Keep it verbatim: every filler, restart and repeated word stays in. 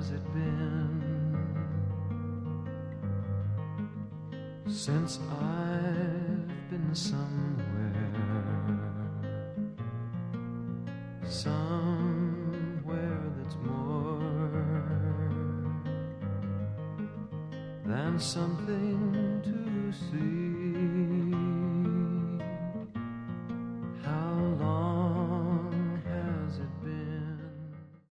has it been since I've been somewhere, somewhere that's more than something to see?